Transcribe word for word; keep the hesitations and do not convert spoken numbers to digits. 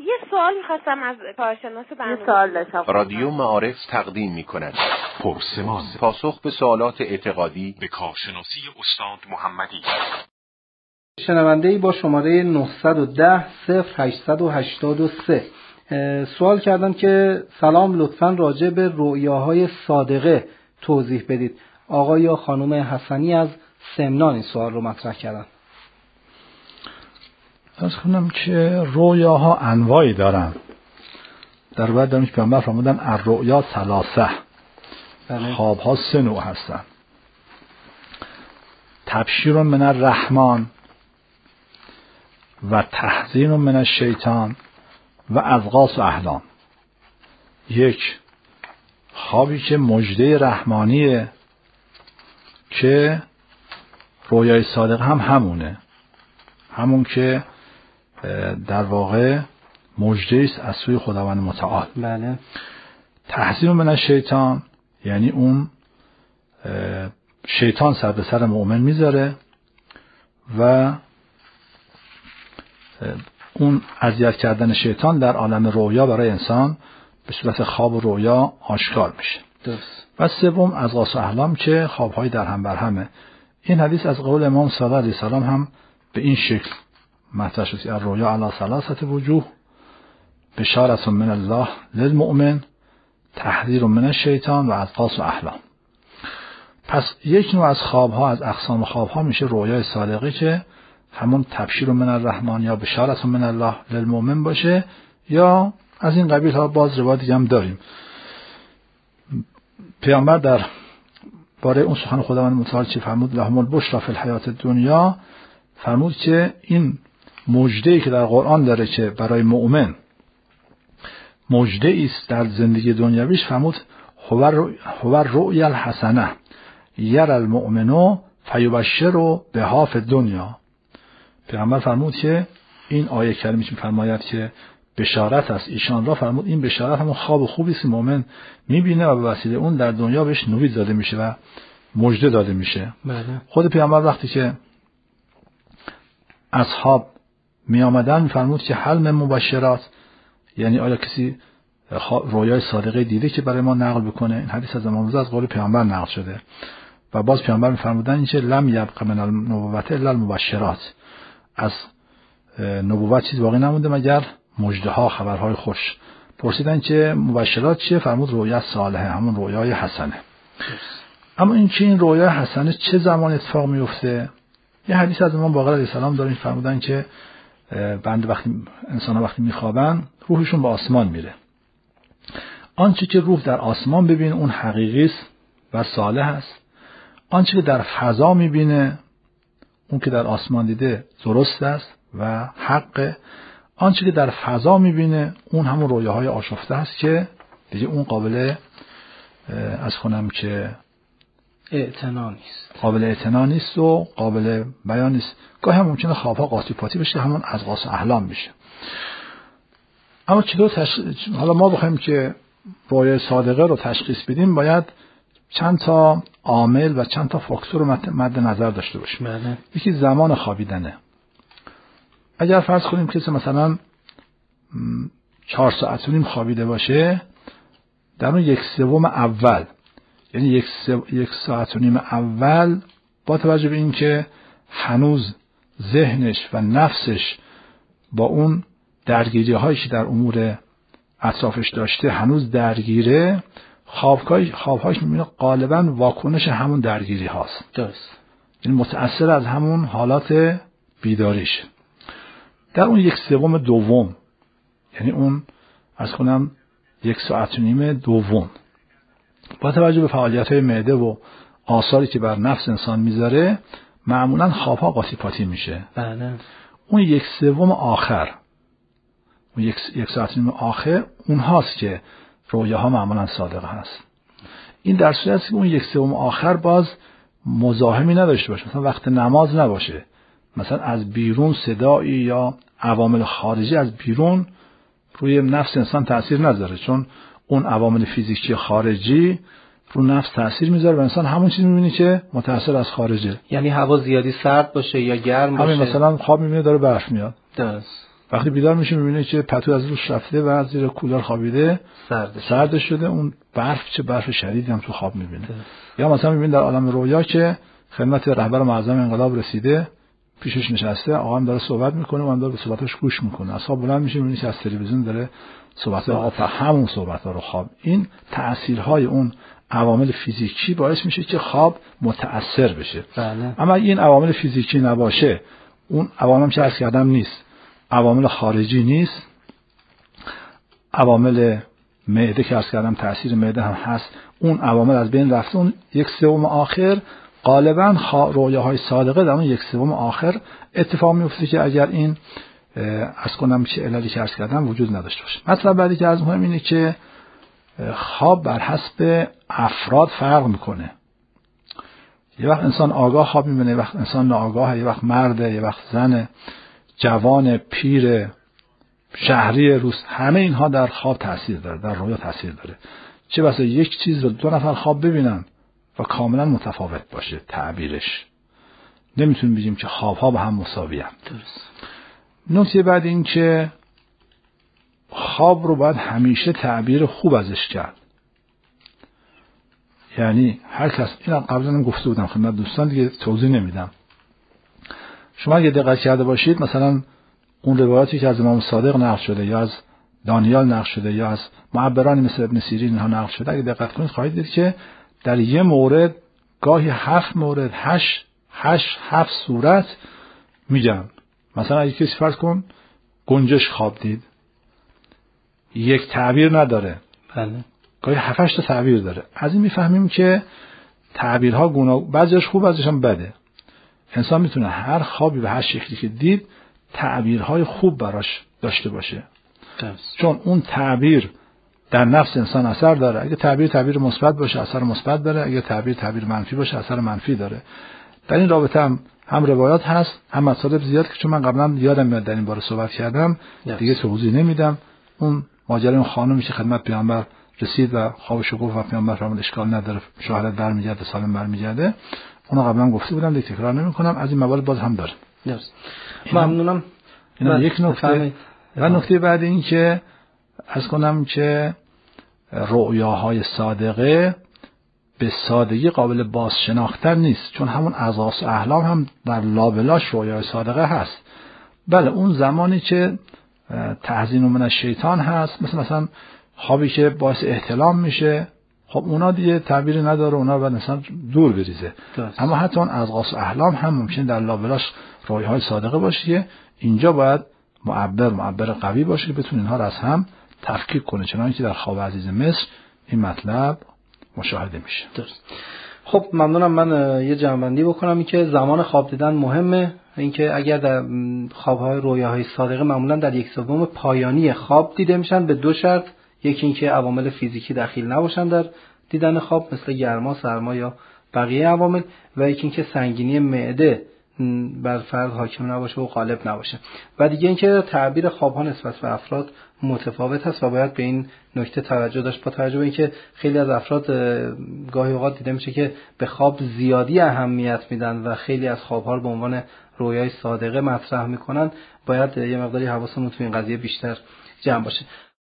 یه سوال می‌خواستم از کارشناس برنامه. یه سوال داشتم. رادیو معارف تقدیم می‌کند پرسمان، پاسخ به سوالات اعتقادی به کارشناسی استاد محمدی. شنونده‌ای با شماره نهصد و ده صفر هشتصد و هشتاد و سه سوال کردن که سلام، لطفاً راجع به رؤیاهای صادقه توضیح بدید. آقای یا خانم حسنی از سمنان این سوال رو مطرح کردن. از کنم که رؤیاها انواعی دارن. در بعد داریم که پیامبر فرمودن الرؤیا ثلاثه، خوابها سه نوع هستن: تبشیر من الرحمن و تحذیر من الشیطان و اضغاث احلام. یک، خوابی که مژده رحمانیه که رویای صادق هم همونه، همون که در واقع مژده است از سوی خداوند متعال. بله. تحذیر من الشیطان یعنی اون شیطان سر به سر مؤمن میذاره و اون اذیت کردن شیطان در عالم رویا برای انسان به صورت خواب و رویا آشکار میشه. درست. و سوم اضغاث احلام که خوابهای در هم بر همه. این حدیث از قول امام صادق علیه السلام هم به این شکل مطرح شد: الرؤیا علی ثلاثه وجوه، بشارة من الله للمؤمن، تحذیر من الشیطان و اضغاث احلام. پس یک نوع از خوابها، از اقسام خوابها میشه رویای صادقی که همون تبشیر من الرحمن یا بشارة من الله للمؤمن باشه، یا از این قبیل ها باز روایت دیگه هم داریم. پیامبر در باره اون سخن خداوند متعال چی فرمود؟ لهم البشری فی الحیات الدنیا، فرمود که این مژده‌ای که در قرآن داره که برای مؤمن مژده است در زندگی دنیویش، فرمود هو الرؤیا الحسنه یرى المؤمن فیبشر بها فی الدنیا. پیامبر فرمود که این آیه کریمه که فرماید که بشارت است ایشان را، فرمود این بشارت همون خواب خوبی است که مؤمن میبینه و به وسیله اون در دنیا بهش نوید داده میشه و مژده داده میشه. بله. خود پیامبر وقتی که اصحاب می آمدن فرمود که حل من مبشرات، یعنی آیا کسی رویای صادقه دیده که برای ما نقل بکنه؟ این حدیث از امام رضا از قول پیامبر نقل شده. و باز پیامبر می‌فرمودن این که لم یبق من النبوة الا المبشرات، از نبوت چیز باقی نمونده مگر مژده ها، خبرهای خوش. پرسیدن که مبشرات چیه؟ فرمود رویا صالحه، همون رویای حسنه. اما این که این رویای حسنه چه زمان اتفاق میفته؟ یه حدیث از امام باقر علیه السلام داریم، فرمودن که بنده وقتی انسان ها وقتی میخوابن روحشون به آسمان میره. آنچه که روح در آسمان ببینه اون حقیقی است و صالح است. آنچه که در فضا میبینه اون که در آسمان دیده درست است و حق. آنچه که در فضا میبینه اون همون رویاهای آشفته است که دیگه اون قابل از کنم که اعتنا نیست، قابل اعتنا نیست و قابل بیان نیست. گاهی هم ممکنه خوابها قاطی پاتی بشه، همون اضغاث احلام میشه. اما چطور تش... حالا ما بخوایم که رویای صادقه رو تشخیص بدیم باید چند تا عامل و چند تا فاکتور رو مد نظر داشته باشیم. بله. یکی زمان خوابیدنه. اگر فرض کنیم کسی مثلا چهار ساعت و نیم خوابیده باشه، در اون یک سوم اول، یعنی یک, سو... یک ساعت و نیم اول، با توجه به این که هنوز ذهنش و نفسش با اون درگیری هایی که در امور اطرافش داشته هنوز درگیره، خوابهای خوابهاش میبینه غالبا واکنش همون درگیری هاست. درست. یعنی متأثر از همون حالات بیداریش. در اون یک سوم دوم، یعنی اون از کنم یک ساعت و نیم دوم، با توجه به فعالیت های معده و آثاری که بر نفس انسان میذاره، معمولا خوابها قاطی پاتی میشه. بله. اون یک سوم آخر، اون یک, یک ساعت و نیم آخر، اون هاست که رویاها معمولا صادقه هست. این در صورتی که اون یک سوم آخر باز مزاحمی نداشته باشه، مثلا وقت نماز نباشه، مثلا از بیرون صدایی یا عوامل خارجی از بیرون روی نفس انسان تأثیر نذاره، چون اون عوامل فیزیکی خارجی رو نفس تأثیر میذاره و انسان همون چیز میبینی که متأثر از خارجه. یعنی هوا زیادی سرد باشه یا گرم باشه، همین مثلا خواب میبینه داره برف میاد، درست، وقتی بیدار میشه میبینه که پتو از روش رفته و از زیر کولر خوابیده، سرد سرد شده، اون برف چه برف شدیدی هم تو خواب میبینه. یا مثلا میبینه در عالم رویا که خدمت رهبر معظم انقلاب رسیده، پیشش نشسته، آقا هم داره صحبت میکنه و هم داره به صحبتاش گوش میکنه. اصلا بلند میشه میبینه که از تلویزیون داره صحبت آقا و همون صحبت‌ها رو خواب. این تأثیرهای اون عوامل فیزیکی باعث میشه که خواب متأثر بشه. بله. اما این عوامل فیزیکی نباشه، اون عوامل که عرض کردم نیست، عوامل خارجی نیست، عوامل معده که عرض کردم تأثیر معده هم هست، اون عوامل از بین رفته، اون یک سوم آخر غالبا رویاهای صادقه در اون یک سوم آخر اتفاق میفته که اگر این از کنم چه عللی که عرض کردم وجود نداشته باشه. مطلب بعدی که عرض می‌کنم اینه که خواب بر حسب افراد فرق میکنه. یه وقت انسان آگاه خواب میبینه، یه وقت انسان ناآگاه، یه وقت مرده، یه وقت زنه، جوان، پیر، شهری، روست، همه اینها در خواب تاثیر داره، در رویا تاثیر داره. چه بسا یک چیز رو دو نفر خواب ببینن و کاملا متفاوت باشه تعبیرش. نمیتونیم بگیم که خوابها با هم مساوی هم. درست. نکته بعد این که خواب رو باید همیشه تعبیر خوب ازش کرد. یعنی هر کس، این قبلا هم گفته بودم خدمت دوستان، دیگه توضیح نمیدم. شما اگه دقت کرده باشید، مثلا اون روایاتی که از امام صادق نقل شده یا از دانیال نقل شده یا از معبرانی مثل ابن سیرین اینها نقل شده، اگه دقت کنید خواهید دید که در یه مورد گاهی هفت مورد، هشت هشت هفت صورت میگن. مثلا اگه کسی فرض کن گنجش خواب دید، یک تعبیر نداره، بله، گاهی هفت هشت تعبیر داره. از این میفهمیم که تعبیرها گوناگون، بعضیش خوب بعضیش هم بده. انسان میتونه هر خوابی به هر شکلی که دید تعبیرهای خوب براش داشته باشه. درست. چون اون تعبیر در نفس انسان اثر داره. اگه تعبیر تعبیر مثبت باشه اثر مثبت داره، اگه تعبیر تعبیر منفی باشه اثر منفی داره. در این رابطه هم هم روایات هست، هم مطالب زیاد که چون من قبلا یادم میاد در این باره صحبت کردم، دیگه توضیح نمیدم. اون ماجرای اون خانومی که خدمت پیامبر رسید و خوابش گفت و پیامبر فرمود اشکال نداره، شوهرت برمیگرده، سالم برمیگرده، اونو قبلا گفته بودم، دیگه تکرار نمیکنم. از این موارد باز هم داره. درست. ممنونم. اینا یک نکته. و نکته بعد این که از کنم که رؤیاهای صادقه به سادگی قابل باز شناختن نیست، چون همون اضغاث احلام هم در لابلاش رویای صادقه هست. بله، اون زمانی که تحزین من الشیطان هست، مثل مثلا خوابی که باعث احتلام میشه، خب اونا دیگه تعبیری نداره، اونا باید مثلا دور بریزه. دست. اما حتی اون اضغاث احلام هم ممکن در لابلاش رویاهای صادقه باشه که اینجا باید معبر معبر قوی باشه که بتونه اینها را از هم تفکیک کنه، چنانکه که در خواب عزیز مصر این مطلب مشاهده میشه. درست. خب ممنونم. من یه جمع‌بندی بکنم این که زمان خواب دیدن مهمه. اینکه اگر در خواب‌های رویاهای صادقه معمولا در یک سوم پایانی خواب دیده میشن به دو شرط: یکی اینکه عوامل فیزیکی دخیل نباشن در دیدن خواب مثل گرما، سرما یا بقیه عوامل، و یکی اینکه سنگینی معده بر فرد حاکم نباشه و غالب نباشه. و دیگه اینکه تعبیر خواب‌ها نسبت به افراد متفاوت هست و باید به این نکته توجه داشت، با توجه به اینکه خیلی از افراد گاهی اوقات دیده میشه که به خواب زیادی اهمیت میدن و خیلی از خواب‌ها رو به عنوان رویای صادقه مطرح میکنن، باید یه مقداری حواسمون تو این قضیه بیشتر جمع باشه.